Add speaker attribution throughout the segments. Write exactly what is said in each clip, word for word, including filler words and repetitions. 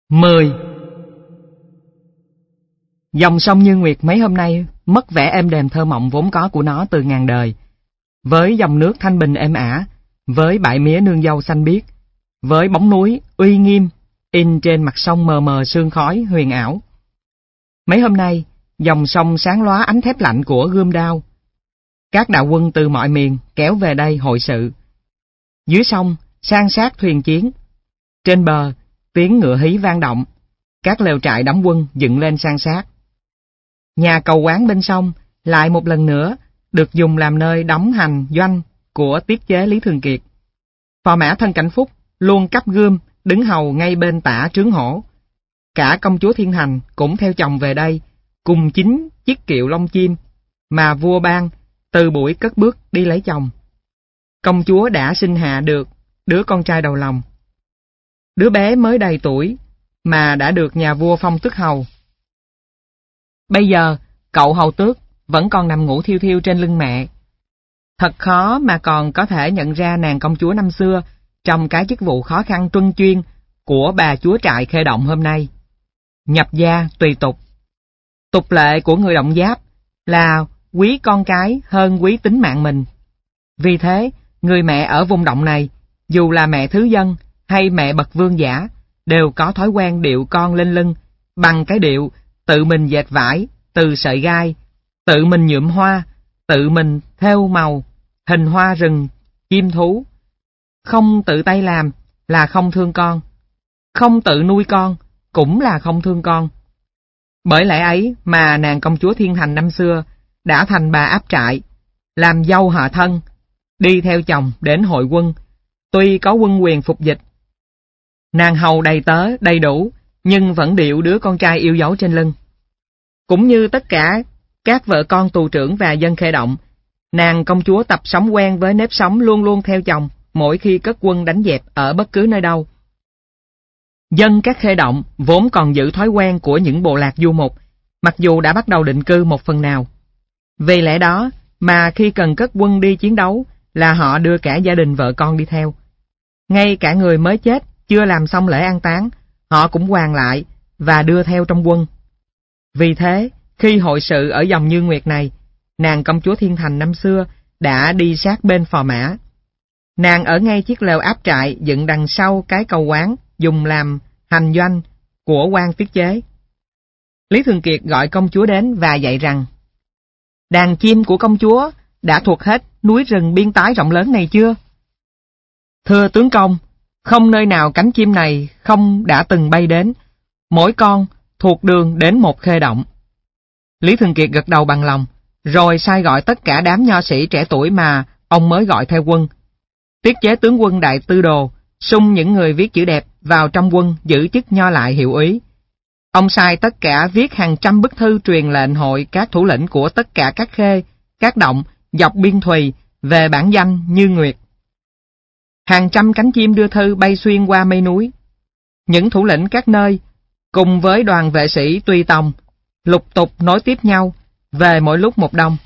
Speaker 1: mười. Dòng sông Như Nguyệt mấy hôm nay mất vẻ êm đềm thơ mộng vốn có của nó từ ngàn đời. Với dòng nước thanh bình êm ả, với bãi mía nương dâu xanh biếc, với bóng núi uy nghiêm in trên mặt sông mờ mờ sương khói huyền ảo. Mấy hôm nay, dòng sông sáng lóa ánh thép lạnh của gươm đao. Các đạo quân từ mọi miền kéo về đây hội sự. Dưới sông, san sát thuyền chiến. Trên bờ, tiếng ngựa hí vang động. Các lều trại đóng quân dựng lên san sát. Nhà cầu quán bên sông lại một lần nữa được dùng làm nơi đóng hành doanh của tiết chế Lý Thường Kiệt. Phò mã Thân Cảnh Phúc luôn cắp gươm đứng hầu ngay bên tả trướng hổ. Cả công chúa Thiên Thành cũng theo chồng về đây cùng chính chiếc kiệu lông chim mà vua ban từ buổi cất bước đi lấy chồng. Công chúa đã sinh hạ được đứa con trai đầu lòng. Đứa bé mới đầy tuổi mà đã được nhà vua phong tước hầu. Bây giờ, cậu hầu tước vẫn còn nằm ngủ thiêu thiêu trên lưng mẹ. Thật khó mà còn có thể nhận ra nàng công chúa năm xưa trong cái chức vụ khó khăn truân chuyên của bà chúa trại Khê Động hôm nay. Nhập gia tùy tục. Tục lệ của người Động Giáp là quý con cái hơn quý tính mạng mình. Vì thế, người mẹ ở vùng động này, dù là mẹ thứ dân hay mẹ bậc vương giả, đều có thói quen điệu con lên lưng bằng cái điệu tự mình dệt vải từ sợi gai, tự mình nhuộm hoa, tự mình thêu màu, hình hoa rừng, chim thú. Không tự tay làm là không thương con, không tự nuôi con cũng là không thương con. Bởi lẽ ấy mà nàng công chúa Thiên Thành năm xưa đã thành bà áp trại, làm dâu họ Thân, đi theo chồng đến hội quân, tuy có quân quyền phục dịch. Nàng hầu đầy tớ, đầy đủ, nhưng vẫn điệu đứa con trai yêu dấu trên lưng. Cũng như tất cả các vợ con tù trưởng và dân Khê Động, nàng công chúa tập sống quen với nếp sống luôn luôn theo chồng mỗi khi cất quân đánh dẹp ở bất cứ nơi đâu. Dân các Khê Động vốn còn giữ thói quen của những bộ lạc du mục, mặc dù đã bắt đầu định cư một phần nào. Vì lẽ đó mà khi cần cất quân đi chiến đấu là họ đưa cả gia đình vợ con đi theo. Ngay cả người mới chết chưa làm xong lễ an táng, họ cũng hoàn lại và đưa theo trong quân. Vì thế, khi hội sự ở dòng Như Nguyệt này, nàng công chúa Thiên Thành năm xưa đã đi sát bên phò mã. Nàng ở ngay chiếc lều áp trại dựng đằng sau cái cầu quán dùng làm hành doanh của quan tiết chế. Lý Thường Kiệt gọi công chúa đến và dạy rằng: đàn chim của công chúa đã thuộc hết núi rừng biên tái rộng lớn này chưa? Thưa tướng công, không nơi nào cánh chim này không đã từng bay đến, mỗi con thuộc đường đến một Khê Động. Lý Thường Kiệt gật đầu bằng lòng, rồi sai gọi tất cả đám nho sĩ trẻ tuổi mà ông mới gọi theo quân. Tiết chế tướng quân đại tư đồ sung những người viết chữ đẹp vào trong quân giữ chức nho lại hiệu úy. Ông sai tất cả viết hàng trăm bức thư truyền lệnh hội các thủ lĩnh của tất cả các khê, các động dọc biên thùy về bản danh Như Nguyệt. Hàng trăm cánh chim đưa thư bay xuyên qua mây núi. Những thủ lĩnh các nơi cùng với đoàn vệ sĩ tùy tòng lục tục nối tiếp nhau về mỗi lúc một đông.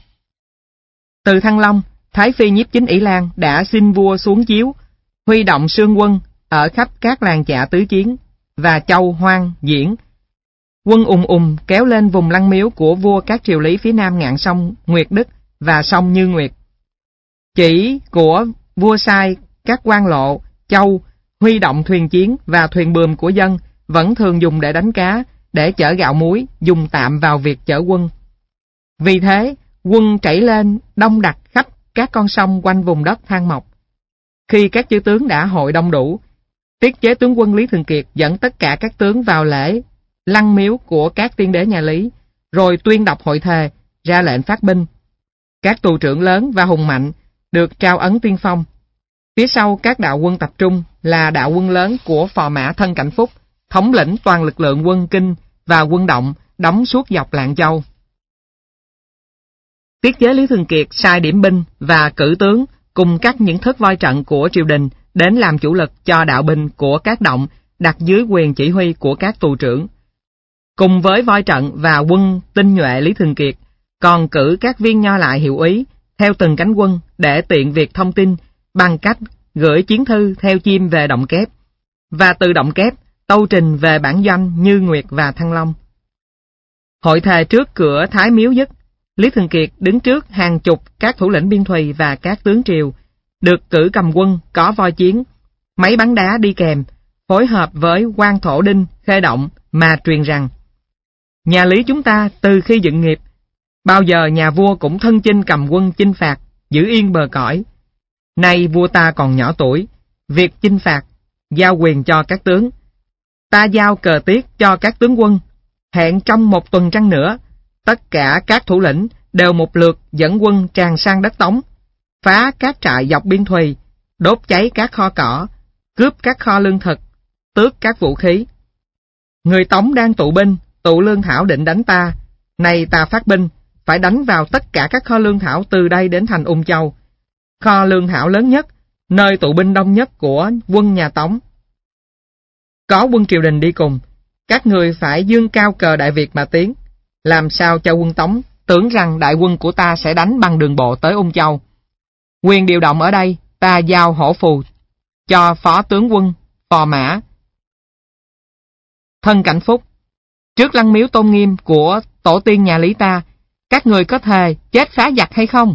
Speaker 1: Từ Thăng Long, Thái Phi Nhiếp Chính Ỷ Lan đã xin vua xuống chiếu huy động sương quân ở khắp các làng chạ tứ chiến và châu Hoang, Diễn. Quân ùng ùng kéo lên vùng lăng miếu của vua các triều lý phía nam ngạn sông Nguyệt Đức và sông Như Nguyệt. Chỉ của vua sai các quan lộ, châu huy động thuyền chiến và thuyền buồm của dân vẫn thường dùng để đánh cá, để chở gạo muối, dùng tạm vào việc chở quân. Vì thế, quân chảy lên đông đặc khắp các con sông quanh vùng đất Thang Mộc. Khi các chư tướng đã hội đông đủ, tiết chế tướng quân Lý Thường Kiệt dẫn tất cả các tướng vào lễ lăng miếu của các tiên đế nhà Lý, rồi tuyên đọc hội thề, ra lệnh phát binh. Các tù trưởng lớn và hùng mạnh được trao ấn tiên phong. Phía sau các đạo quân tập trung là đạo quân lớn của phò mã Thân Cảnh Phúc, thống lĩnh toàn lực lượng quân Kinh và quân Động đóng suốt dọc Lạng Châu. Tiết chế Lý Thường Kiệt sai điểm binh và cử tướng cùng các những thất voi trận của triều đình đến làm chủ lực cho đạo binh của các động đặt dưới quyền chỉ huy của các tù trưởng. Cùng với voi trận và quân tinh nhuệ Lý Thường Kiệt, còn cử các viên nho lại hiệu úy theo từng cánh quân để tiện việc thông tin bằng cách gửi chiến thư theo chim về Động Kép, và từ Động Kép tâu trình về bản doanh Như Nguyệt và Thăng Long. Hội thề trước cửa Thái Miếu dứt, Lý Thường Kiệt đứng trước hàng chục các thủ lĩnh biên thùy và các tướng triều, được cử cầm quân, có voi chiến, máy bắn đá đi kèm, phối hợp với quan thổ đinh, khê động mà truyền rằng: nhà Lý chúng ta từ khi dựng nghiệp, bao giờ nhà vua cũng thân chinh cầm quân chinh phạt, giữ yên bờ cõi. Nay vua ta còn nhỏ tuổi, việc chinh phạt, giao quyền cho các tướng. Ta giao cờ tiết cho các tướng quân, hẹn trong một tuần trăng nữa, tất cả các thủ lĩnh đều một lượt dẫn quân tràn sang đất Tống, phá các trại dọc biên thùy, đốt cháy các kho cỏ, cướp các kho lương thực, tước các vũ khí. Người Tống đang tụ binh, tụ lương thảo định đánh ta, nay ta phát binh, phải đánh vào tất cả các kho lương thảo từ đây đến thành Ung Châu, kho lương thảo lớn nhất, nơi tụ binh đông nhất của quân nhà Tống. Có quân triều đình đi cùng, các người phải dương cao cờ Đại Việt mà tiến, làm sao cho quân Tống tưởng rằng đại quân của ta sẽ đánh bằng đường bộ tới Ung Châu. Quyền điều động ở đây, ta giao hổ phù cho phó tướng quân Phò Mã Thân Cảnh Phúc. Trước lăng miếu tôn nghiêm của tổ tiên nhà Lý ta, các người có thề chết phá giặc hay không?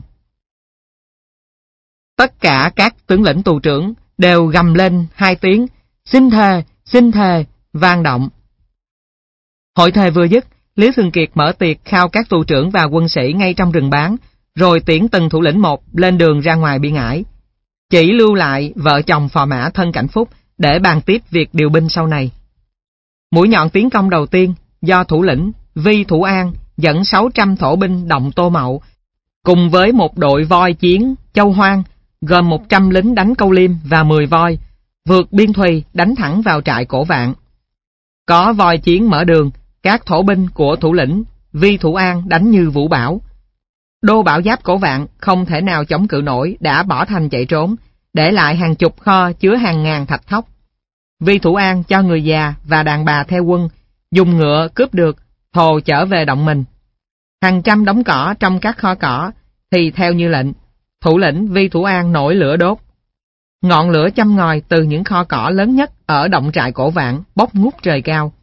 Speaker 1: Tất cả các tướng lĩnh tù trưởng đều gầm lên hai tiếng: xin thề, xin thề, vang động. Hội thề vừa dứt, Lý Thường Kiệt mở tiệc khao các tù trưởng và quân sĩ ngay trong rừng bán, rồi tiễn từng thủ lĩnh một lên đường ra ngoài biên ải, chỉ lưu lại vợ chồng Phò Mã Thân Cảnh Phúc để bàn tiếp việc điều binh sau này. Mũi nhọn tiến công đầu tiên do thủ lĩnh Vi Thủ An dẫn sáu trăm thổ binh động Tô Mậu, cùng với một đội voi chiến Châu Hoang gồm một trăm lính đánh câu liêm và mười voi, vượt biên thùy đánh thẳng vào trại Cổ Vạn. Có voi chiến mở đường, các thổ binh của thủ lĩnh Vi Thủ An đánh như vũ bão. Đô Bảo Giáp Cổ Vạn không thể nào chống cự nổi, đã bỏ thành chạy trốn, để lại hàng chục kho chứa hàng ngàn thạch thóc. Vi Thủ An cho người già và đàn bà theo quân, dùng ngựa cướp được, thồ trở về động mình. Hàng trăm đống cỏ trong các kho cỏ thì theo như lệnh, thủ lĩnh Vi Thủ An nổi lửa đốt. Ngọn lửa châm ngòi từ những kho cỏ lớn nhất ở động trại Cổ Vạn bốc ngút trời cao.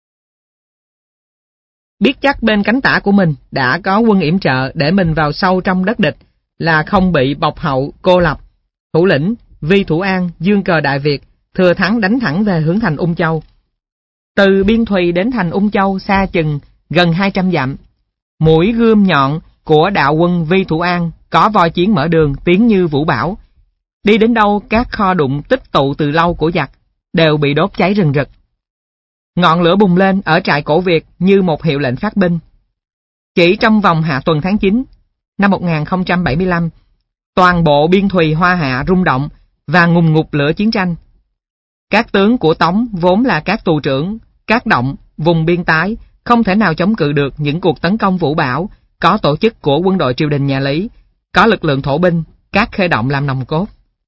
Speaker 1: Biết chắc bên cánh tả của mình đã có quân yểm trợ để mình vào sâu trong đất địch, là không bị bọc hậu cô lập, thủ lĩnh Vi Thủ An dương cờ Đại Việt, thừa thắng đánh thẳng về hướng thành Ung Châu. Từ biên thùy đến thành Ung Châu xa chừng gần hai trăm dặm. Mũi gươm nhọn của đạo quân Vi Thủ An có voi chiến mở đường tiến như vũ bão. Đi đến đâu các kho đụng tích tụ từ lâu của giặc đều bị đốt cháy rừng rực. Ngọn lửa bùng lên ở trại Cổ Việt như một hiệu lệnh phát binh. Chỉ trong vòng hạ tuần tháng chín năm một nghìn không trăm bảy mươi lăm, toàn bộ biên thùy Hoa Hạ rung động và ngùng ngục lửa chiến tranh. Các tướng của Tống vốn là các tù trưởng, các động, vùng biên tái, không thể nào chống cự được những cuộc tấn công vũ bão, có tổ chức của quân đội triều đình nhà Lý, có lực lượng thổ binh, các khê động làm nòng cốt.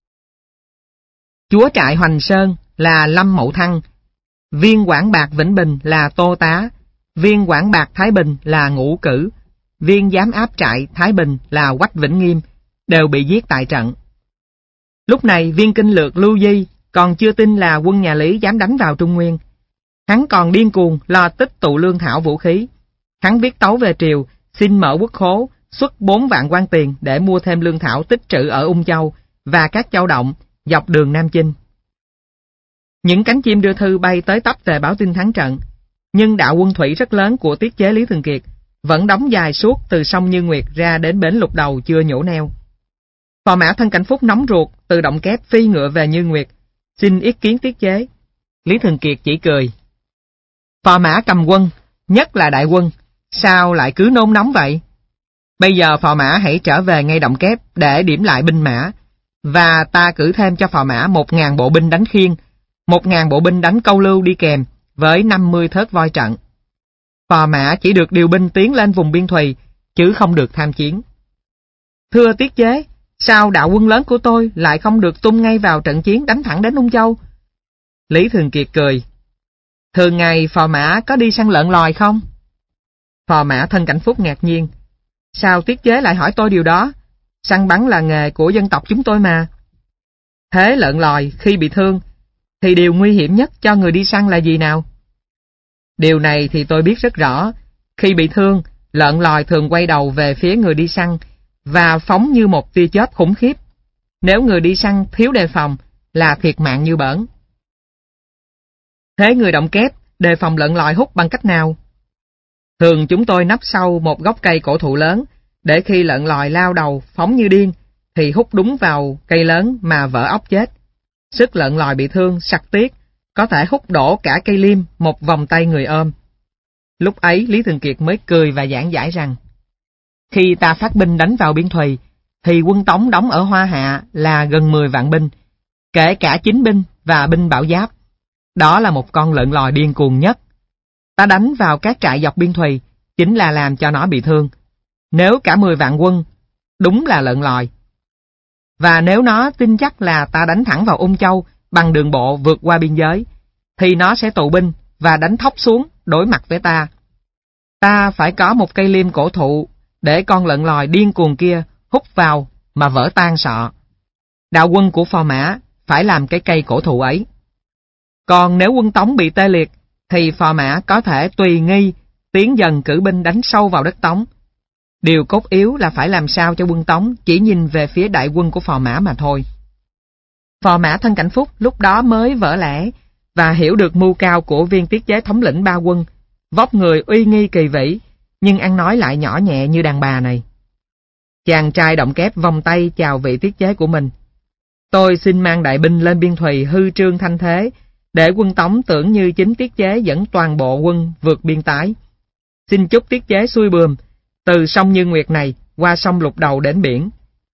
Speaker 1: Chúa trại Hoành Sơn là Lâm Mậu Thăng, viên quản bạc Vĩnh Bình là Tô Tá, viên quản bạc Thái Bình là Ngũ Cử, viên giám áp trại Thái Bình là Quách Vĩnh Nghiêm, đều bị giết tại trận. Lúc này viên kinh lược Lưu Di còn chưa tin là quân nhà Lý dám đánh vào Trung Nguyên. Hắn còn điên cuồng lo tích tụ lương thảo vũ khí. Hắn viết tấu về triều, xin mở quốc khố, xuất bốn vạn quan tiền để mua thêm lương thảo tích trữ ở Ung Châu và các châu động dọc đường Nam Chinh. Những cánh chim đưa thư bay tới tấp về báo tin thắng trận, nhưng đạo quân thủy rất lớn của tiết chế Lý Thường Kiệt vẫn đóng dài suốt từ sông Như Nguyệt ra đến bến Lục Đầu chưa nhổ neo. Phò Mã Thân Cảnh Phúc nóng ruột từ động kép phi ngựa về Như Nguyệt, xin ý kiến tiết chế. Lý Thường Kiệt chỉ cười. Phò Mã cầm quân, nhất là đại quân, sao lại cứ nôn nóng vậy? Bây giờ Phò Mã hãy trở về ngay động kép để điểm lại binh mã, và ta cử thêm cho Phò Mã một ngàn bộ binh đánh khiên, một ngàn bộ binh đánh câu lưu đi kèm, với năm mươi thớt voi trận. Phò Mã chỉ được điều binh tiến lên vùng biên thùy, chứ không được tham chiến. Thưa tiết chế, sao đạo quân lớn của tôi lại không được tung ngay vào trận chiến đánh thẳng đến Ung Châu? Lý Thường Kiệt cười. Thường ngày Phò Mã có đi săn lợn lòi không? Phò Mã Thân Cảnh Phúc ngạc nhiên. Sao tiết chế lại hỏi tôi điều đó? Săn bắn là nghề của dân tộc chúng tôi mà. Thế lợn lòi khi bị thương thì điều nguy hiểm nhất cho người đi săn là gì nào? Điều này thì tôi biết rất rõ. Khi bị thương, lợn lòi thường quay đầu về phía người đi săn và phóng như một tia chớp khủng khiếp. Nếu người đi săn thiếu đề phòng là thiệt mạng như bỡn. Thế người động kép đề phòng lợn lòi hút bằng cách nào? Thường chúng tôi nấp sau một gốc cây cổ thụ lớn, để khi lợn lòi lao đầu phóng như điên, thì hút đúng vào cây lớn mà vỡ ốc chết. Sức lợn lòi bị thương, sặc tiếc, có thể hút đổ cả cây liêm một vòng tay người ôm. Lúc ấy Lý Thường Kiệt mới cười và giảng giải rằng, khi ta phát binh đánh vào Biên Thùy, thì quân Tống đóng ở Hoa Hạ là gần mười vạn binh, kể cả chính binh và binh bảo giáp. Đó là một con lợn lòi điên cuồng nhất. Ta đánh vào các trại dọc Biên Thùy, chính là làm cho nó bị thương. Nếu cả mười vạn quân, đúng là lợn lòi. Và nếu nó tin chắc là ta đánh thẳng vào Ung Châu bằng đường bộ vượt qua biên giới, thì nó sẽ tụ binh và đánh thóc xuống đối mặt với ta. Ta phải có một cây liêm cổ thụ để con lợn lòi điên cuồng kia hút vào mà vỡ tan sọ. Đạo quân của Phò Mã phải làm cái cây cổ thụ ấy. Còn nếu quân Tống bị tê liệt, thì Phò Mã có thể tùy nghi tiến dần cử binh đánh sâu vào đất Tống. Điều cốt yếu là phải làm sao cho quân Tống chỉ nhìn về phía đại quân của Phò Mã mà thôi. Phò Mã Thân Cảnh Phúc lúc đó mới vỡ lẽ và hiểu được mưu cao của Viên Tiết Chế thống lĩnh ba quân, vóc người uy nghi kỳ vĩ, nhưng ăn nói lại nhỏ nhẹ như đàn bà này. Chàng trai động kép vòng tay chào vị tiết chế của mình. Tôi xin mang đại binh lên Biên Thùy hư trương thanh thế, để quân Tống tưởng như chính tiết chế dẫn toàn bộ quân vượt biên tái. Xin chúc tiết chế xuôi bườm, từ sông Như Nguyệt này qua sông Lục Đầu đến biển.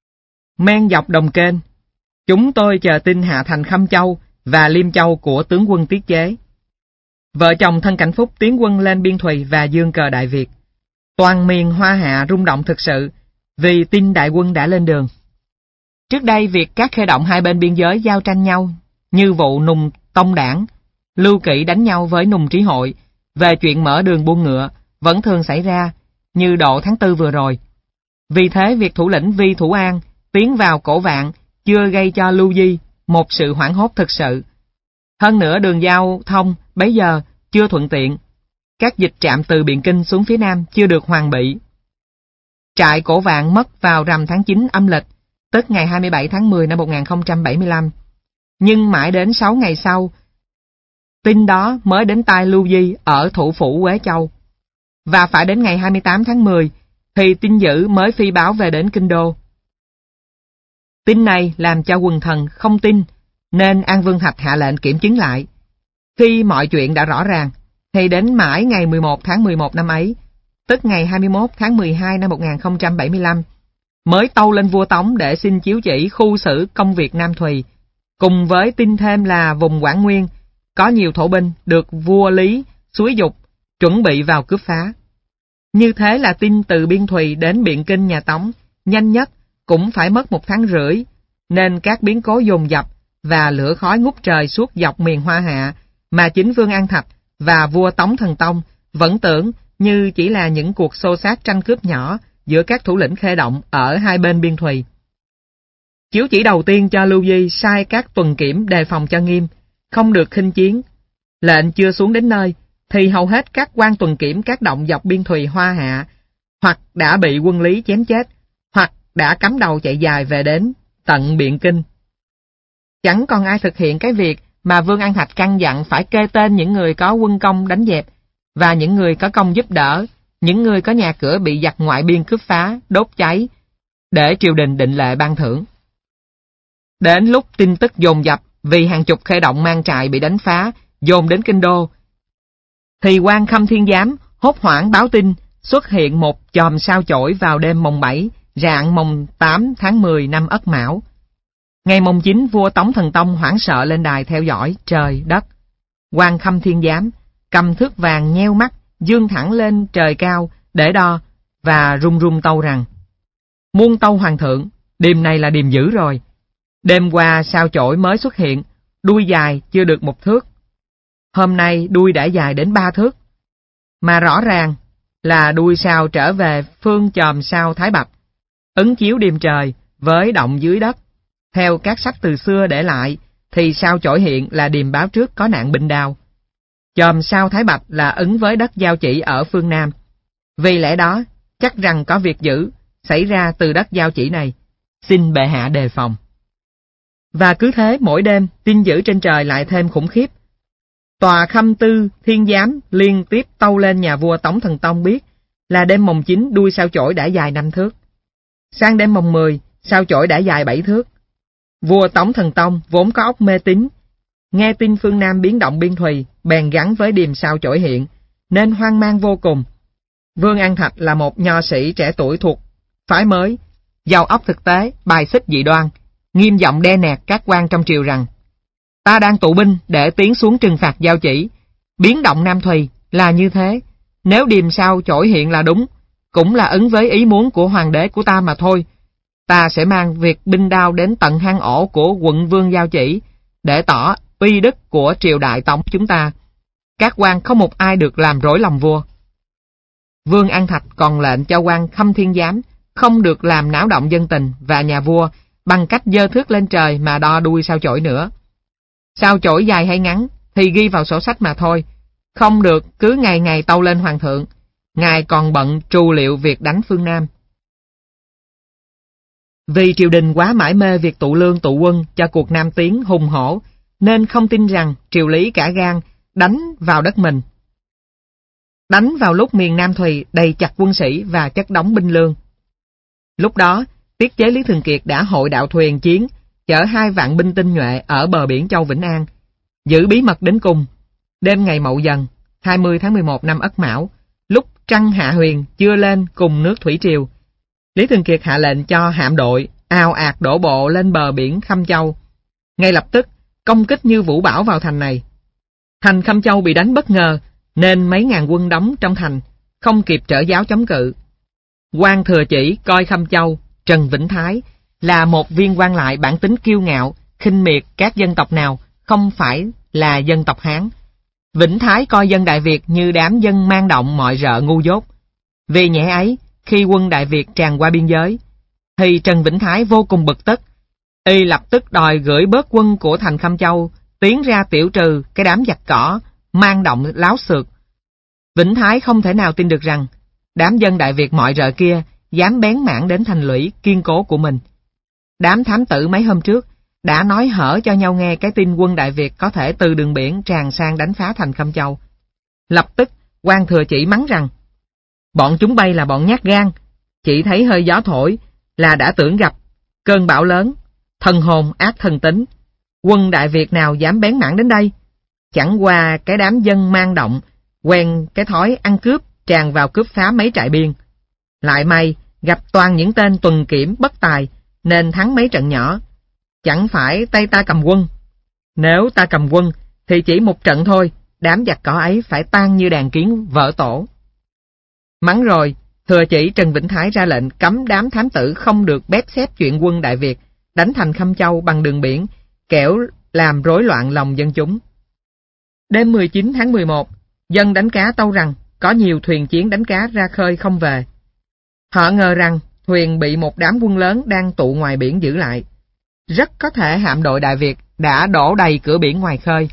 Speaker 1: Men dọc đồng kênh, chúng tôi chờ tin hạ thành Khâm Châu và Liêm Châu của tướng quân tiết chế. Vợ chồng Thân Cảnh Phúc tiến quân lên Biên Thùy và dương cờ Đại Việt. Toàn miền Hoa Hạ rung động thực sự, vì tin đại quân đã lên đường. Trước đây việc các khê động hai bên biên giới giao tranh nhau, như vụ Nùng Tông Đảng, Lưu Kỵ đánh nhau với Nùng Trí Hội, về chuyện mở đường buôn ngựa, vẫn thường xảy ra, như độ tháng tư vừa rồi. Vì thế việc thủ lĩnh Vi Thủ An tiến vào Cổ Vạn chưa gây cho Lưu Di một sự hoảng hốt thực sự. Hơn nữa đường giao thông bấy giờ chưa thuận tiện, các dịch trạm từ Biện Kinh xuống phía Nam chưa được hoàn bị. Trại Cổ Vạn mất vào rằm tháng chín âm lịch, tức ngày hai mươi bảy tháng mười năm một nghìn không trăm bảy mươi lăm. Nhưng mãi đến sáu ngày sau, tin đó mới đến tai Lưu Di ở thủ phủ Quế Châu. Và phải đến ngày hai mươi tám tháng mười, thì tin dữ mới phi báo về đến Kinh Đô. Tin này làm cho quần thần không tin, nên An Vương Thạch hạ lệnh kiểm chứng lại. Khi mọi chuyện đã rõ ràng, thì đến mãi ngày mười một tháng mười một năm ấy, tức ngày hai mươi mốt tháng mười hai năm một nghìn không trăm bảy mươi lăm, mới tâu lên vua Tống để xin chiếu chỉ khu xử công việc Nam Thùy, cùng với tin thêm là vùng Quảng Nguyên có nhiều thổ binh được vua Lý xúi dục chuẩn bị vào cướp phá. Như thế là tin từ Biên Thùy đến Biện Kinh nhà Tống nhanh nhất cũng phải mất một tháng rưỡi, nên các biến cố dồn dập và lửa khói ngút trời suốt dọc miền Hoa Hạ, mà chính Vương An Thạch và vua Tống Thần Tông vẫn tưởng như chỉ là những cuộc xô xát tranh cướp nhỏ giữa các thủ lĩnh khê động ở hai bên Biên Thùy. Chiếu chỉ đầu tiên cho Lưu Di sai các tuần kiểm đề phòng cho nghiêm, không được khinh chiến. Lệnh chưa xuống đến nơi, thì hầu hết các quan tuần kiểm các động dọc Biên Thùy Hoa Hạ hoặc đã bị quân Lý chém chết, hoặc đã cắm đầu chạy dài về đến tận Biện Kinh. Chẳng còn ai thực hiện cái việc mà Vương An Thạch căn dặn phải kê tên những người có quân công đánh dẹp, và những người có công giúp đỡ, những người có nhà cửa bị giặc ngoại biên cướp phá, đốt cháy, để triều đình định lệ ban thưởng. Đến lúc tin tức dồn dập vì hàng chục khê động mang trại bị đánh phá, dồn đến Kinh Đô, thì quan Khâm Thiên Giám hốt hoảng báo tin xuất hiện một chòm sao chổi vào đêm mồng bảy, rạng mồng tám tháng mười năm Ất Mão. Ngày mồng chín, vua Tống Thần Tông hoảng sợ lên đài theo dõi trời đất. Quan Khâm Thiên Giám cầm thước vàng nheo mắt, dương thẳng lên trời cao để đo, và run run tâu rằng: muôn tâu hoàng thượng, đêm này là đêm dữ rồi. Đêm qua sao chổi mới xuất hiện, đuôi dài chưa được một thước. Hôm nay đuôi đã dài đến ba thước. Mà rõ ràng là đuôi sao trở về phương chòm sao Thái Bạch, ứng chiếu đêm trời với động dưới đất, theo các sách từ xưa để lại, thì sao Chổi Hiện là điềm báo trước có nạn binh đao. Chòm sao Thái Bạch là ứng với đất Giao Chỉ ở phương Nam. Vì lẽ đó, chắc rằng có việc dữ xảy ra từ đất Giao Chỉ này. Xin bệ hạ đề phòng. Và cứ thế mỗi đêm, tin dữ trên trời lại thêm khủng khiếp. Tòa Khâm Tư, Thiên Giám liên tiếp tâu lên nhà vua Tống Thần Tông biết là đêm mồng chín đuôi sao Chổi đã dài năm thước. Sang đêm mồng mười, sao Chổi đã dài bảy thước. Vua Tống Thần Tông vốn có óc mê tín, nghe tin phương Nam biến động biên thùy, bèn gắn với điềm sao Chổi Hiện, nên hoang mang vô cùng. Vương An Thạch là một nho sĩ trẻ tuổi thuộc phái mới, giàu óc thực tế, bài xích dị đoan, nghiêm giọng đe nẹt các quan trong triều rằng: ta đang tụ binh để tiến xuống trừng phạt Giao Chỉ, biến động Nam Thùy là như thế, nếu điềm sao Chổi Hiện là đúng, cũng là ứng với ý muốn của hoàng đế của ta mà thôi. Ta sẽ mang việc binh đao đến tận hang ổ của quận vương Giao Chỉ, để tỏ uy đức của triều đại Tống chúng ta. Các quan không một ai được làm rối lòng vua. Vương An Thạch còn lệnh cho quan Khâm Thiên Giám không được làm náo động dân tình và nhà vua bằng cách giơ thước lên trời mà đo đuôi sao Chổi nữa. Sao Chổi dài hay ngắn thì ghi vào sổ sách mà thôi, không được cứ ngày ngày tâu lên hoàng thượng. Ngài còn bận trù liệu việc đánh phương Nam. Vì triều đình quá mải mê việc tụ lương tụ quân cho cuộc Nam tiến hùng hổ, nên không tin rằng triều lý cả gan đánh vào đất mình. Đánh vào lúc miền Nam Thùy đầy chặt quân sĩ và chất đóng binh lương. Lúc đó, tiết chế Lý Thường Kiệt đã hội đạo thuyền chiến, chở hai vạn binh tinh nhuệ ở bờ biển Châu Vĩnh An, giữ bí mật đến cùng. Đêm ngày Mậu Dần, hai mươi tháng mười một năm Ất Mão, lúc trăng hạ huyền chưa lên cùng nước thủy triều, Lý Thường Kiệt hạ lệnh cho hạm đội ào ạt đổ bộ lên bờ biển Khâm Châu. Ngay lập tức, công kích như vũ bão vào thành này. Thành Khâm Châu bị đánh bất ngờ, nên mấy ngàn quân đóng trong thành, không kịp trở giáo chống cự. Quan Thừa Chỉ coi Khâm Châu, Trần Vĩnh Thái, là một viên quan lại bản tính kiêu ngạo, khinh miệt các dân tộc nào, không phải là dân tộc Hán. Vĩnh Thái coi dân Đại Việt như đám dân mang động mọi rợ ngu dốt. Vì nhẽ ấy, khi quân Đại Việt tràn qua biên giới, thì Trần Vĩnh Thái vô cùng bực tức. Y lập tức đòi gửi bớt quân của thành Khâm Châu, tiến ra tiểu trừ cái đám giặc cỏ, mang động láo xược. Vĩnh Thái không thể nào tin được rằng, đám dân Đại Việt mọi rợ kia dám bén mảng đến thành lũy kiên cố của mình. Đám thám tử mấy hôm trước đã nói hở cho nhau nghe cái tin quân Đại Việt có thể từ đường biển tràn sang đánh phá thành Khâm Châu. Lập tức, Quan Thừa Chỉ mắng rằng, bọn chúng bay là bọn nhát gan, chỉ thấy hơi gió thổi là đã tưởng gặp cơn bão lớn, thần hồn ác thần tính. Quân Đại Việt nào dám bén mảng đến đây? Chẳng qua cái đám dân mang động, quen cái thói ăn cướp, tràn vào cướp phá mấy trại biên. Lại may, gặp toàn những tên tuần kiểm bất tài, nên thắng mấy trận nhỏ. Chẳng phải tay ta cầm quân. Nếu ta cầm quân, thì chỉ một trận thôi, đám giặc cỏ ấy phải tan như đàn kiến vỡ tổ. Mắng rồi, Thừa Chỉ Trần Vĩnh Thái ra lệnh cấm đám thám tử không được bép xép chuyện quân Đại Việt đánh thành Khâm Châu bằng đường biển, kẻo làm rối loạn lòng dân chúng. Đêm mười chín tháng mười một, dân đánh cá tâu rằng có nhiều thuyền chiến đánh cá ra khơi không về. Họ ngờ rằng thuyền bị một đám quân lớn đang tụ ngoài biển giữ lại. Rất có thể hạm đội Đại Việt đã đổ đầy cửa biển ngoài khơi.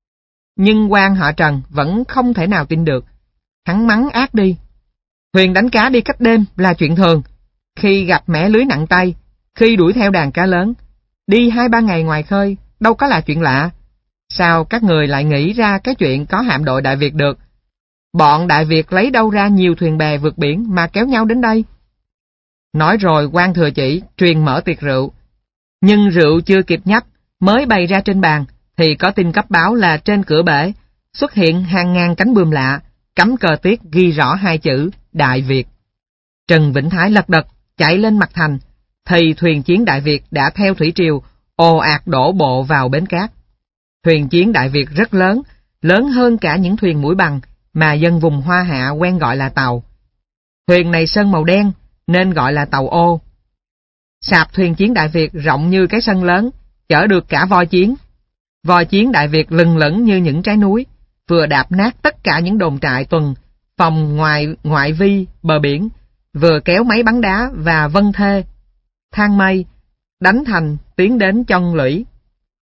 Speaker 1: Nhưng quan họ Trần vẫn không thể nào tin được. Hắn mắng ác đi. Thuyền đánh cá đi cách đêm là chuyện thường. Khi gặp mẻ lưới nặng tay, khi đuổi theo đàn cá lớn, đi hai ba ngày ngoài khơi, đâu có là chuyện lạ. Sao các người lại nghĩ ra cái chuyện có hạm đội Đại Việt được? Bọn Đại Việt lấy đâu ra nhiều thuyền bè vượt biển mà kéo nhau đến đây? Nói rồi Quan Thừa Chỉ truyền mở tiệc rượu. Nhưng rượu chưa kịp nhấp, mới bày ra trên bàn, thì có tin cấp báo là trên cửa bể xuất hiện hàng ngàn cánh buồm lạ, cắm cờ tiết ghi rõ hai chữ Đại Việt. Trần Vĩnh Thái lật đật chạy lên mặt thành, thì thuyền chiến Đại Việt đã theo thủy triều ồ ạt đổ bộ vào bến cát. Thuyền chiến Đại Việt rất lớn, lớn hơn cả những thuyền mũi bằng mà dân vùng Hoa Hạ quen gọi là tàu. Thuyền này sơn màu đen nên gọi là tàu ô. Sạp thuyền chiến Đại Việt rộng như cái sân lớn, chở được cả voi chiến. Voi chiến Đại Việt lừng lững như những trái núi, vừa đạp nát tất cả những đồn trại tuần, phòng ngoài ngoại vi bờ biển, vừa kéo máy bắn đá và vân thê, thang mây, đánh thành tiến đến chân lũy.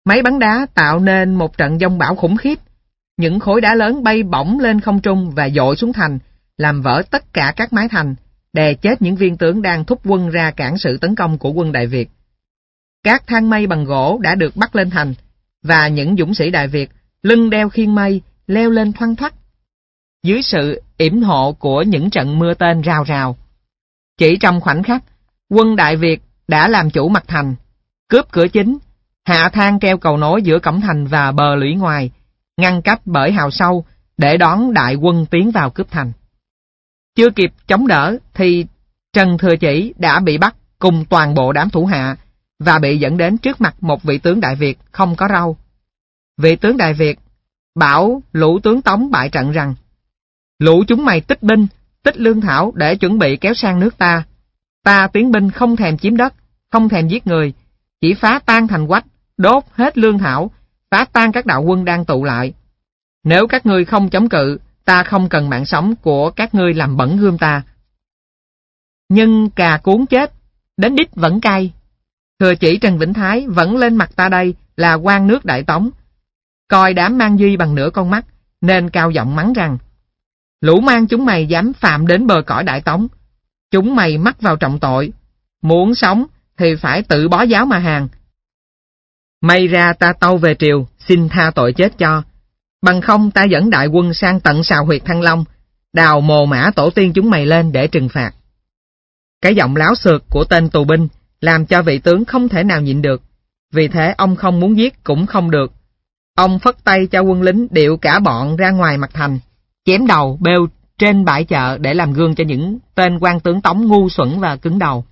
Speaker 1: Máy bắn đá tạo nên một trận giông bão khủng khiếp. Những khối đá lớn bay bổng lên không trung và dội xuống thành, làm vỡ tất cả các mái thành, đè chết những viên tướng đang thúc quân ra cản sự tấn công của quân Đại Việt. Các thang mây bằng gỗ đã được bắt lên thành, và những dũng sĩ Đại Việt, lưng đeo khiên mây, leo lên thoăn thoắt. Dưới sự yểm hộ của những trận mưa tên rào rào, chỉ trong khoảnh khắc, quân Đại Việt đã làm chủ mặt thành, cướp cửa chính, hạ thang treo cầu nối giữa cổng thành và bờ lũy ngoài, ngăn cách bởi hào sâu để đón đại quân tiến vào cướp thành. Chưa kịp chống đỡ thì Trần Thừa Chỉ đã bị bắt cùng toàn bộ đám thủ hạ và bị dẫn đến trước mặt một vị tướng Đại Việt không có râu. Vị tướng Đại Việt bảo lũ tướng Tống bại trận rằng: lũ chúng mày tích binh, tích lương thảo để chuẩn bị kéo sang nước ta. Ta tiến binh không thèm chiếm đất, không thèm giết người, chỉ phá tan thành quách, đốt hết lương thảo, phá tan các đạo quân đang tụ lại. Nếu các ngươi không chống cự, ta không cần mạng sống của các ngươi làm bẩn gươm ta. Nhưng cà cuốn chết, đến đít vẫn cay. Thừa Chỉ Trần Vĩnh Thái vẫn lên mặt ta đây là quan nước Đại Tống. Coi đám mang duy bằng nửa con mắt, nên cao giọng mắng rằng: lũ mang chúng mày dám phạm đến bờ cõi Đại Tống, chúng mày mắc vào trọng tội, muốn sống thì phải tự bó giáo mà hàng. May ra ta tâu về triều, xin tha tội chết cho, bằng không ta dẫn đại quân sang tận sào huyệt Thăng Long, đào mồ mã tổ tiên chúng mày lên để trừng phạt. Cái giọng láo xược của tên tù binh làm cho vị tướng không thể nào nhịn được, vì thế ông không muốn giết cũng không được. Ông phất tay cho quân lính điệu cả bọn ra ngoài mặt thành, chém đầu bêu trên bãi chợ để làm gương cho những tên quan tướng Tống ngu xuẩn và cứng đầu.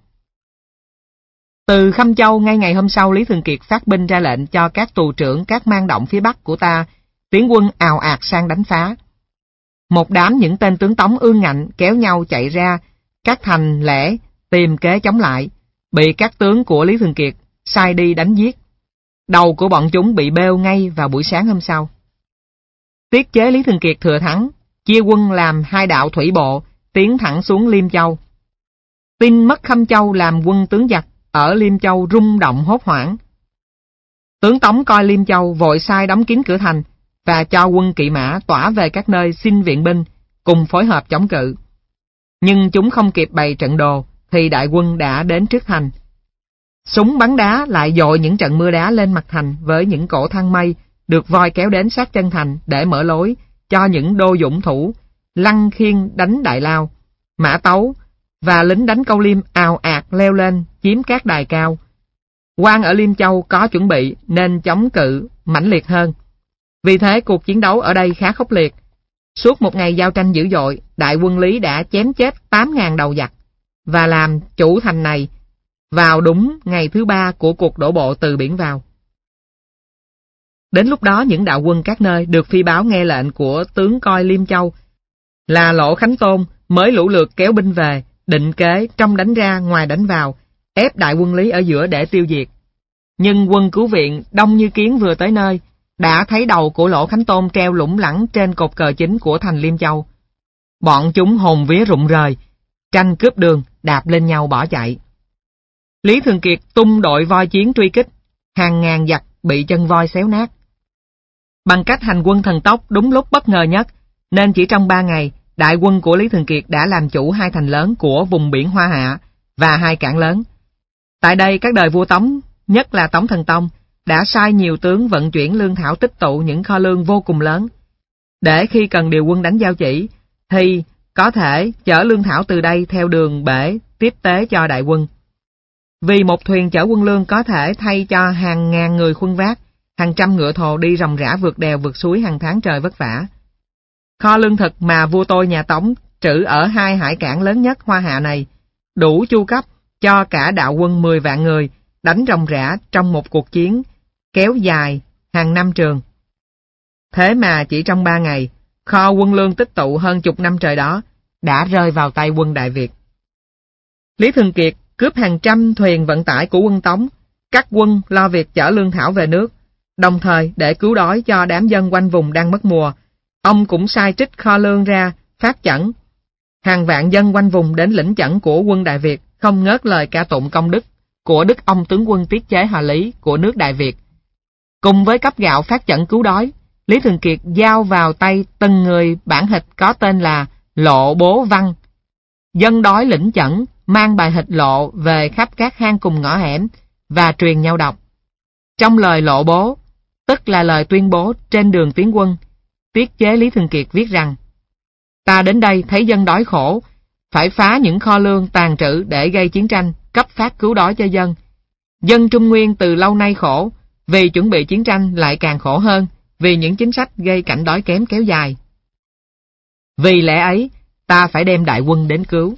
Speaker 1: Từ Khâm Châu, ngay ngày hôm sau, Lý Thường Kiệt phát binh ra lệnh cho các tù trưởng các mang động phía bắc của ta tiến quân ào ạt sang đánh phá. Một đám những tên tướng Tống ương ngạnh kéo nhau chạy ra các thành lẻ tìm kế chống lại, bị các tướng của Lý Thường Kiệt sai đi đánh giết. Đầu của bọn chúng bị bêu ngay vào buổi sáng hôm sau. Tiết chế Lý Thường Kiệt thừa thắng, chia quân làm hai đạo thủy bộ, tiến thẳng xuống Liêm Châu. Tin mất Khâm Châu làm quân tướng giặc ở Liêm Châu rung động hốt hoảng. Tướng Tống coi Liêm Châu vội sai đóng kín cửa thành và cho quân kỵ mã tỏa về các nơi xin viện binh, cùng phối hợp chống cự. Nhưng chúng không kịp bày trận đồ thì đại quân đã đến trước thành. Súng bắn đá lại dội những trận mưa đá lên mặt thành với những cổ thang mây được voi kéo đến sát chân thành để mở lối cho những đô dũng thủ lăng khiên đánh đại lao, mã tấu và lính đánh câu liêm ào ạt leo lên chiếm các đài cao. Quan ở Liêm Châu có chuẩn bị nên chống cự mãnh liệt hơn. Vì thế cuộc chiến đấu ở đây khá khốc liệt. Suốt một ngày giao tranh dữ dội, đại quân Lý đã chém chết tám nghìn đầu giặc và làm chủ thành này vào đúng ngày thứ ba của cuộc đổ bộ từ biển vào. Đến lúc đó những đạo quân các nơi được phi báo nghe lệnh của tướng coi Liêm Châu là Lỗ Khánh Tôn mới lũ lượt kéo binh về, định kế trong đánh ra ngoài đánh vào, ép đại quân Lý ở giữa để tiêu diệt. Nhưng quân cứu viện đông như kiến vừa tới nơi, đã thấy đầu của Lỗ Khánh Tôn treo lủng lẳng trên cột cờ chính của thành Liêm Châu. Bọn chúng hồn vía rụng rời, tranh cướp đường, đạp lên nhau bỏ chạy. Lý Thường Kiệt tung đội voi chiến truy kích, hàng ngàn giặc bị chân voi xéo nát. Bằng cách hành quân thần tốc đúng lúc bất ngờ nhất, nên chỉ trong ba ngày, đại quân của Lý Thường Kiệt đã làm chủ hai thành lớn của vùng biển Hoa Hạ và hai cảng lớn. Tại đây các đời vua Tống, nhất là Tống Thần Tông, đã sai nhiều tướng vận chuyển lương thảo tích tụ những kho lương vô cùng lớn, để khi cần điều quân đánh Giao Chỉ, thì có thể chở lương thảo từ đây theo đường bể tiếp tế cho đại quân. Vì một thuyền chở quân lương có thể thay cho hàng ngàn người khuân vác, hàng trăm ngựa thồ đi ròng rã vượt đèo vượt suối hàng tháng trời vất vả. Kho lương thực mà vua tôi nhà Tống trữ ở hai hải cảng lớn nhất Hoa Hạ này, đủ chu cấp cho cả đạo quân mười vạn người đánh ròng rã trong một cuộc chiến kéo dài hàng năm trường. Thế mà chỉ trong ba ngày, kho quân lương tích tụ hơn chục năm trời đó đã rơi vào tay quân Đại Việt. Lý Thường Kiệt cướp hàng trăm thuyền vận tải của quân Tống, cắt quân lo việc chở lương thảo về nước, đồng thời để cứu đói cho đám dân quanh vùng đang mất mùa. Ông cũng sai trích kho lương ra, phát chẩn. Hàng vạn dân quanh vùng đến lĩnh chẩn của quân Đại Việt, không ngớt lời ca tụng công đức của đức ông tướng quân tiết chế Hòa Lý của nước Đại Việt. Cùng với cấp gạo phát trận cứu đói, Lý Thường Kiệt giao vào tay từng người bản hịch có tên là Lộ Bố Văn. Dân đói lĩnh chẩn mang bài hịch lộ về khắp các hang cùng ngõ hẻm và truyền nhau đọc. Trong lời lộ bố, tức là lời tuyên bố trên đường tiến quân, tiết chế Lý Thường Kiệt viết rằng: ta đến đây thấy dân đói khổ, phải phá những kho lương tàn trữ để gây chiến tranh, cấp phát cứu đói cho dân. Dân Trung Nguyên từ lâu nay khổ, vì chuẩn bị chiến tranh lại càng khổ hơn, vì những chính sách gây cảnh đói kém kéo dài. Vì lẽ ấy, ta phải đem đại quân đến cứu.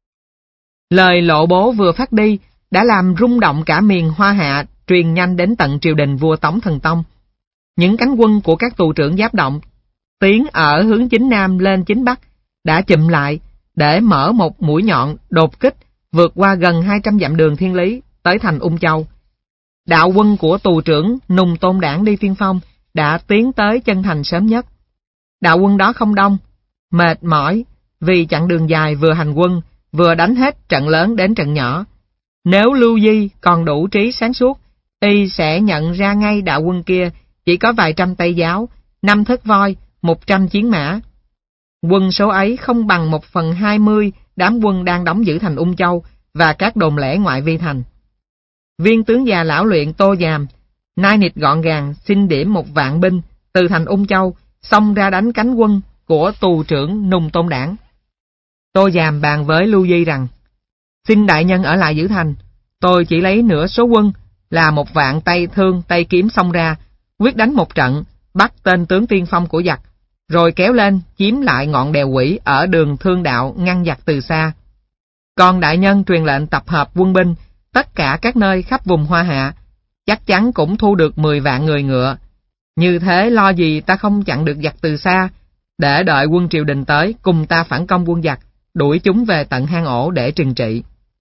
Speaker 1: Lời lộ bố vừa phát đi đã làm rung động cả miền Hoa Hạ, truyền nhanh đến tận triều đình vua Tống Thần Tông. Những cánh quân của các tù trưởng giáp động tiến ở hướng chính Nam lên chính Bắc đã chụm lại để mở một mũi nhọn đột kích vượt qua gần hai trăm dặm đường thiên lý tới thành Ung Châu. Đạo quân của tù trưởng Nùng Tôn Đản đi tiên phong đã tiến tới chân thành sớm nhất. Đạo quân đó không đông, mệt mỏi vì chặng đường dài vừa hành quân vừa đánh hết trận lớn đến trận nhỏ. Nếu Lưu Di còn đủ trí sáng suốt, y sẽ nhận ra ngay đạo quân kia chỉ có vài trăm tay giáo, năm thất voi, một trăm chiến mã. Quân số ấy không bằng một phần hai mươi đám quân đang đóng giữ thành Ung Châu và các đồn lẻ ngoại vi thành. Viên tướng già lão luyện Tô Giàm nai nịt gọn gàng xin điểm một vạn binh từ thành Ung Châu xông ra đánh cánh quân của tù trưởng Nùng Tôn Đản. Tô Giàm bàn với Lưu Di rằng: xin đại nhân ở lại giữ thành, tôi chỉ lấy nửa số quân là một vạn tay thương tay kiếm xông ra, quyết đánh một trận, bắt tên tướng tiên phong của giặc, rồi kéo lên chiếm lại ngọn đèo Quỷ ở đường Thương Đạo ngăn giặc từ xa. Còn đại nhân truyền lệnh tập hợp quân binh tất cả các nơi khắp vùng Hoa Hạ, chắc chắn cũng thu được mười vạn người ngựa. Như thế lo gì ta không chặn được giặc từ xa, để đợi quân triều đình tới cùng ta phản công quân giặc, đuổi chúng về tận hang ổ để trừng trị.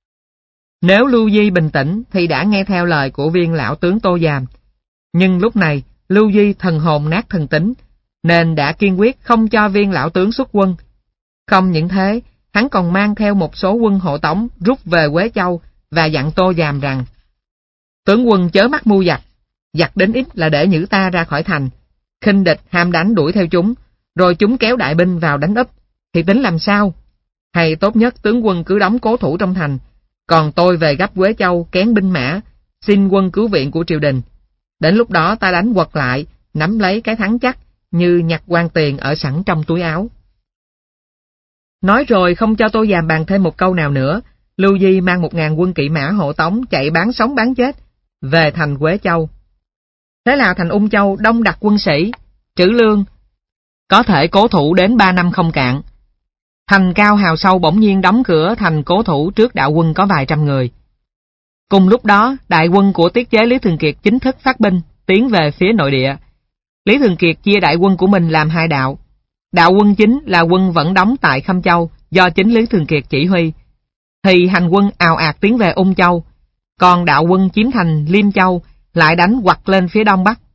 Speaker 1: Nếu Lưu Di bình tĩnh thì đã nghe theo lời của viên lão tướng Tô Giàm, nhưng lúc này Lưu Di thần hồn nát thần tính, nên đã kiên quyết không cho viên lão tướng xuất quân. Không những thế, hắn còn mang theo một số quân hộ tống rút về Quế Châu và dặn Tô Giàm rằng: tướng quân chớ mắc mưu giặc, giặc đến ít là để nhử ta ra khỏi thành, khinh địch ham đánh đuổi theo chúng, rồi chúng kéo đại binh vào đánh úp, thì tính làm sao? Hay tốt nhất tướng quân cứ đóng cố thủ trong thành, còn tôi về gấp Quế Châu kén binh mã, xin quân cứu viện của triều đình. Đến lúc đó ta đánh quật lại, nắm lấy cái thắng chắc, như nhặt quan tiền ở sẵn trong túi áo. Nói rồi không cho Tô Giàm bàn thêm một câu nào nữa, Lưu Di mang một ngàn quân kỵ mã hộ tống chạy bán sống bán chết về thành Quế Châu. Thế là thành Ung Châu đông đặc quân sĩ, trữ lương, có thể cố thủ đến ba năm không cạn. Thành cao hào sâu bỗng nhiên đóng cửa thành cố thủ trước đạo quân có vài trăm người. Cùng lúc đó, đại quân của tiết chế Lý Thường Kiệt chính thức phát binh, tiến về phía nội địa. Lý Thường Kiệt chia đại quân của mình làm hai đạo. Đạo quân chính là quân vẫn đóng tại Khâm Châu do chính Lý Thường Kiệt chỉ huy, thì hành quân ào ạt tiến về Ung Châu, còn đạo quân chiếm thành Liêm Châu lại đánh quặt lên phía đông bắc,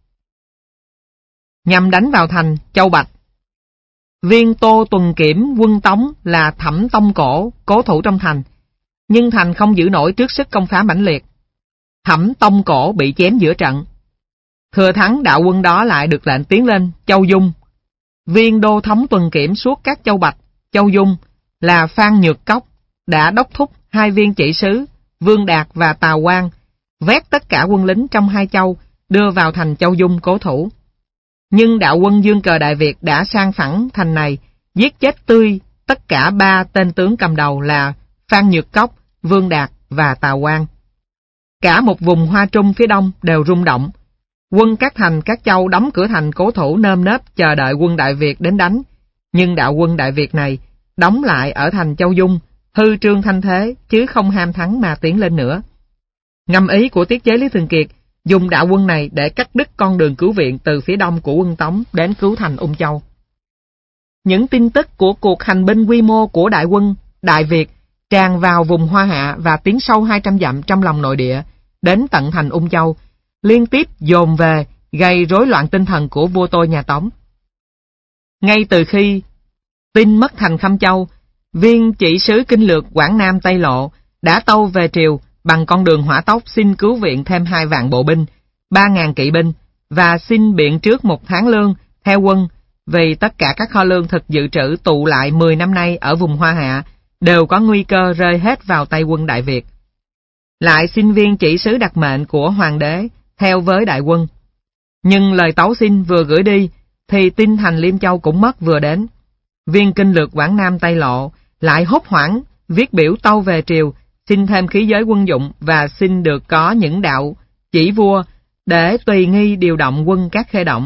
Speaker 1: nhằm đánh vào thành Châu Bạch. Viên Tô Tuần Kiểm quân Tống là Thẩm Tông Cổ cố thủ trong thành, nhưng thành không giữ nổi trước sức công phá mãnh liệt. Thẩm Tông Cổ bị chém giữa trận. Thừa thắng đạo quân đó lại được lệnh tiến lên Châu Dung. Viên Đô Thống Tuần Kiểm suốt các Châu Bạch, Châu Dung là Phan Nhược Cốc đã đốc thúc hai viên chỉ sứ Vương Đạt và Tào Quang vét tất cả quân lính trong hai châu đưa vào thành Châu Dung cố thủ. Nhưng đạo quân Dương Cờ Đại Việt đã sang phẳng thành này, giết chết tươi tất cả ba tên tướng cầm đầu là Phan Nhược Cốc, Vương Đạt và Tào Quang. Cả một vùng Hoa Trung phía đông đều rung động. Quân các thành các châu đóng cửa thành cố thủ nơm nớp chờ đợi quân Đại Việt đến đánh. Nhưng đạo quân Đại Việt này đóng lại ở thành Châu Dung, hư trương thanh thế chứ không ham thắng mà tiến lên nữa. Ngầm ý của tiết chế Lý Thường Kiệt dùng đạo quân này để cắt đứt con đường cứu viện từ phía đông của quân Tống đến cứu thành Ung Châu. Những tin tức của cuộc hành binh quy mô của đại quân Đại Việt tràn vào vùng Hoa Hạ và tiến sâu hai trăm dặm trong lòng nội địa, đến tận thành Ung Châu, liên tiếp dồn về, gây rối loạn tinh thần của vua tôi nhà Tống. Ngay từ khi tin mất thành Khâm Châu, viên chỉ sứ kinh lược Quảng Nam Tây Lộ đã tâu về triều bằng con đường hỏa tốc xin cứu viện thêm hai vạn bộ binh, ba ngàn kỵ binh và xin biện trước một tháng lương theo quân, vì tất cả các kho lương thực dự trữ tụ lại mười năm nay ở vùng Hoa Hạ đều có nguy cơ rơi hết vào tay quân Đại Việt. Lại xin viên chỉ sứ đặc mệnh của hoàng đế theo với đại quân. Nhưng lời tấu xin vừa gửi đi, thì tin thành Liêm Châu cũng mất vừa đến. Viên kinh lược Quảng Nam Tây Lộ lại hốt hoảng viết biểu tâu về triều, xin thêm khí giới quân dụng và xin được có những đạo chỉ vua để tùy nghi điều động quân các khê động.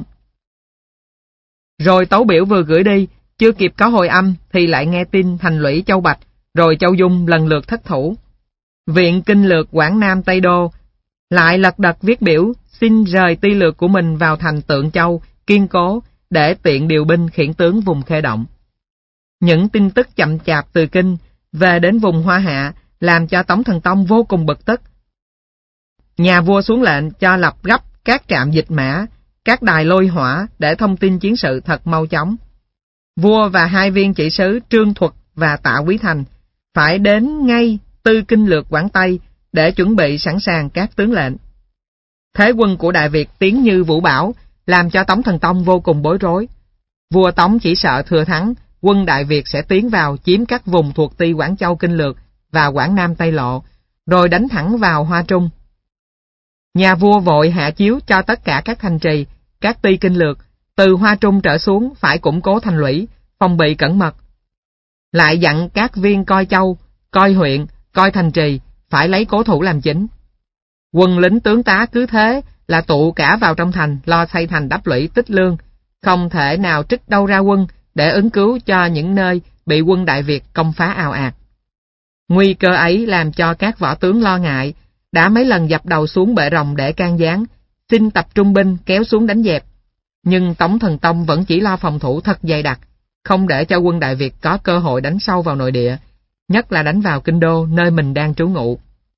Speaker 1: Rồi tấu biểu vừa gửi đi, chưa kịp có hồi âm thì lại nghe tin thành lũy Châu Bạch, rồi Châu Dung lần lượt thất thủ. Viện kinh lược Quảng Nam Tây Đô lại lật đật viết biểu xin rời ti lược của mình vào thành Tượng Châu, kiên cố, để tiện điều binh khiển tướng vùng khê động. Những tin tức chậm chạp từ kinh về đến vùng Hoa Hạ làm cho Tống Thần Tông vô cùng bực tức. Nhà vua xuống lệnh cho lập gấp các trạm dịch mã, các đài lôi hỏa để thông tin chiến sự thật mau chóng. Vua và hai viên chỉ sứ Trương Thuật và Tạ Quý Thành phải đến ngay tư kinh lược Quảng Tây để chuẩn bị sẵn sàng các tướng lệnh. Thế quân của Đại Việt tiến như vũ bão, làm cho Tống Thần Tông vô cùng bối rối. Vua Tống chỉ sợ thừa thắng, quân Đại Việt sẽ tiến vào chiếm các vùng thuộc ty Quảng Châu Kinh Lược và Quảng Nam Tây Lộ, rồi đánh thẳng vào Hoa Trung. Nhà vua vội hạ chiếu cho tất cả các thành trì, các ty kinh lược, từ Hoa Trung trở xuống phải củng cố thành lũy, phòng bị cẩn mật. Lại dặn các viên coi châu, coi huyện, coi thành trì, phải lấy cố thủ làm chính. Quân lính tướng tá cứ thế là tụ cả vào trong thành, lo xây thành đắp lũy tích lương, không thể nào trích đâu ra quân để ứng cứu cho những nơi bị quân Đại Việt công phá ào ạt. Nguy cơ ấy làm cho các võ tướng lo ngại, đã mấy lần dập đầu xuống bệ rồng để can gián, xin tập trung binh kéo xuống đánh dẹp. Nhưng Tống Thần Tông vẫn chỉ lo phòng thủ thật dày đặc, không để cho quân Đại Việt có cơ hội đánh sâu vào nội địa, nhất là đánh vào Kinh Đô nơi mình đang trú ngụ.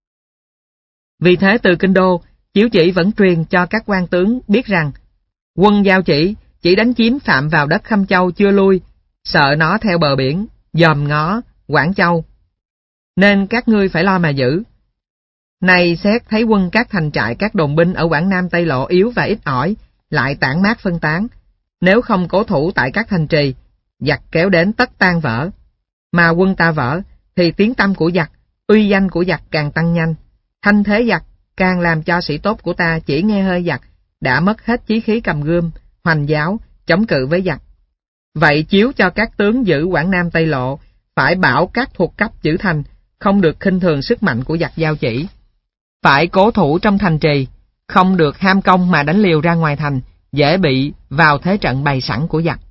Speaker 1: Vì thế từ Kinh Đô, chiếu chỉ vẫn truyền cho các quan tướng biết rằng quân giao chỉ chỉ đánh chiếm phạm vào đất Khâm Châu chưa lui, sợ nó theo bờ biển, dòm ngó, Quảng Châu. Nên các ngươi phải lo mà giữ. Này xét thấy quân các thành trại các đồn binh ở Quảng Nam Tây Lộ yếu và ít ỏi, lại tản mát phân tán. Nếu không cố thủ tại các thành trì, giặc kéo đến tất tan vỡ. Mà quân ta vỡ, thì tiếng tăm của giặc, uy danh của giặc càng tăng nhanh. Thanh thế giặc càng làm cho sĩ tốt của ta chỉ nghe hơi giặc, đã mất hết chí khí cầm gươm, hoành giáo, chống cự với giặc. Vậy chiếu cho các tướng giữ Quảng Nam Tây Lộ, phải bảo các thuộc cấp giữ thành, không được khinh thường sức mạnh của giặc giao chỉ. Phải cố thủ trong thành trì, không được ham công mà đánh liều ra ngoài thành, dễ bị vào thế trận bày sẵn của giặc.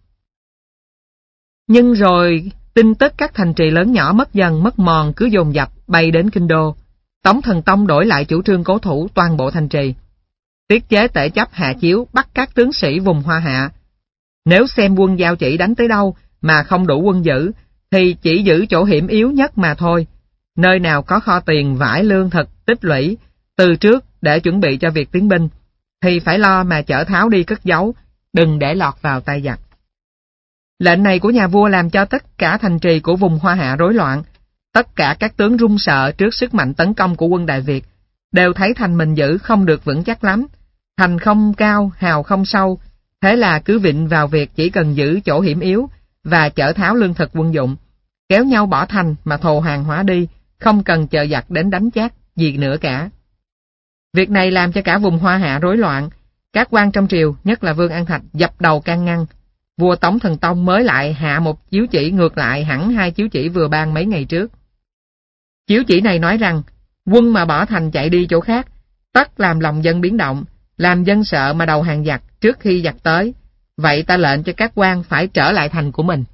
Speaker 1: Nhưng rồi, tin tức các thành trì lớn nhỏ mất dần mất mòn cứ dồn dập bay đến Kinh Đô. Tống Thần Tông đổi lại chủ trương cố thủ toàn bộ thành trì. Tiết chế tể chấp hạ chiếu bắt các tướng sĩ vùng Hoa Hạ. Nếu xem quân giao chỉ đánh tới đâu mà không đủ quân giữ, thì chỉ giữ chỗ hiểm yếu nhất mà thôi. Nơi nào có kho tiền vải lương thực tích lũy từ trước để chuẩn bị cho việc tiến binh, thì phải lo mà chở tháo đi cất giấu, đừng để lọt vào tay giặc. Lệnh này của nhà vua làm cho tất cả thành trì của vùng Hoa Hạ rối loạn. Tất cả các tướng run sợ trước sức mạnh tấn công của quân Đại Việt, đều thấy thành mình giữ không được vững chắc lắm. Thành không cao, hào không sâu, thế là cứ vịn vào việc chỉ cần giữ chỗ hiểm yếu và chở tháo lương thực quân dụng, kéo nhau bỏ thành mà thồ hàng hóa đi, không cần chờ giặc đến đánh chát gì nữa cả. Việc này làm cho cả vùng Hoa Hạ rối loạn, các quan trong triều, nhất là Vương An Thạch, dập đầu can ngăn. Vua Tống Thần Tông mới lại hạ một chiếu chỉ ngược lại hẳn hai chiếu chỉ vừa ban mấy ngày trước. Chiếu chỉ này nói rằng, quân mà bỏ thành chạy đi chỗ khác, tất làm lòng dân biến động, làm dân sợ mà đầu hàng giặc trước khi giặc tới. Vậy ta lệnh cho các quan phải trở lại thành của mình.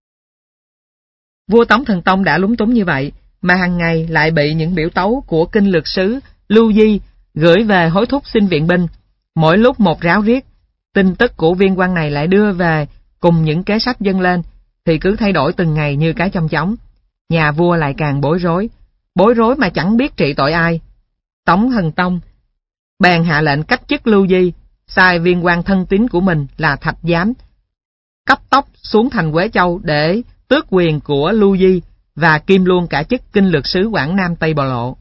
Speaker 1: Vua Tống Thần Tông đã lúng túng như vậy, mà hàng ngày lại bị những biểu tấu của kinh lược sứ Lưu Di gửi về hối thúc xin viện binh, mỗi lúc một ráo riết. Tin tức của viên quan này lại đưa về cùng những kế sách dâng lên, thì cứ thay đổi từng ngày như cái chong chóng. Nhà vua lại càng bối rối, bối rối mà chẳng biết trị tội ai. Tống Thần Tông bèn hạ lệnh cách chức Lưu Di, sai viên quan thân tín của mình là Thạch Giám cấp tốc xuống thành Quế Châu để tước quyền của Lưu Di và kiêm luôn cả chức kinh lược sứ Quảng Nam Tây Bờ Lộ.